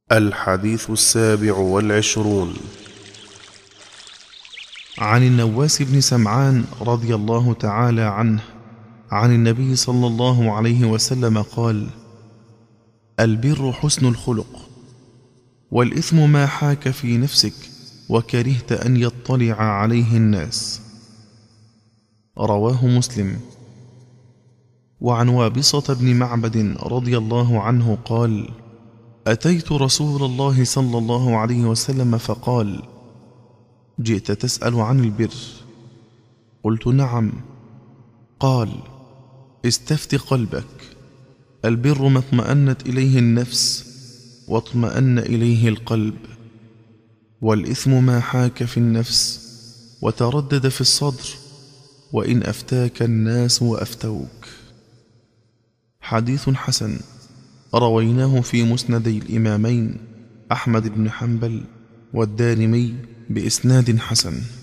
الحديث 27. عن النواس بن سمعان رضي الله تعالى عنه عن النبي صلى الله عليه وسلم قال: البر حسن الخلق، والإثم ما حاك في نفسك وكرهت أن يطلع عليه الناس. رواه مسلم. وعن وابصة بن معبد رضي الله عنه قال: أتيت رسول الله صلى الله عليه وسلم فقال: جئت تسأل عن البر؟ قلت: نعم. قال: استفت قلبك، البر ما اطمأنت إليه النفس واطمأن إليه القلب، والإثم ما حاك في النفس وتردد في الصدر وإن أفتاك الناس وأفتوك. حديث حسن، رويناه في مسندي الإمامين أحمد بن حنبل والدارمي بإسناد حسن.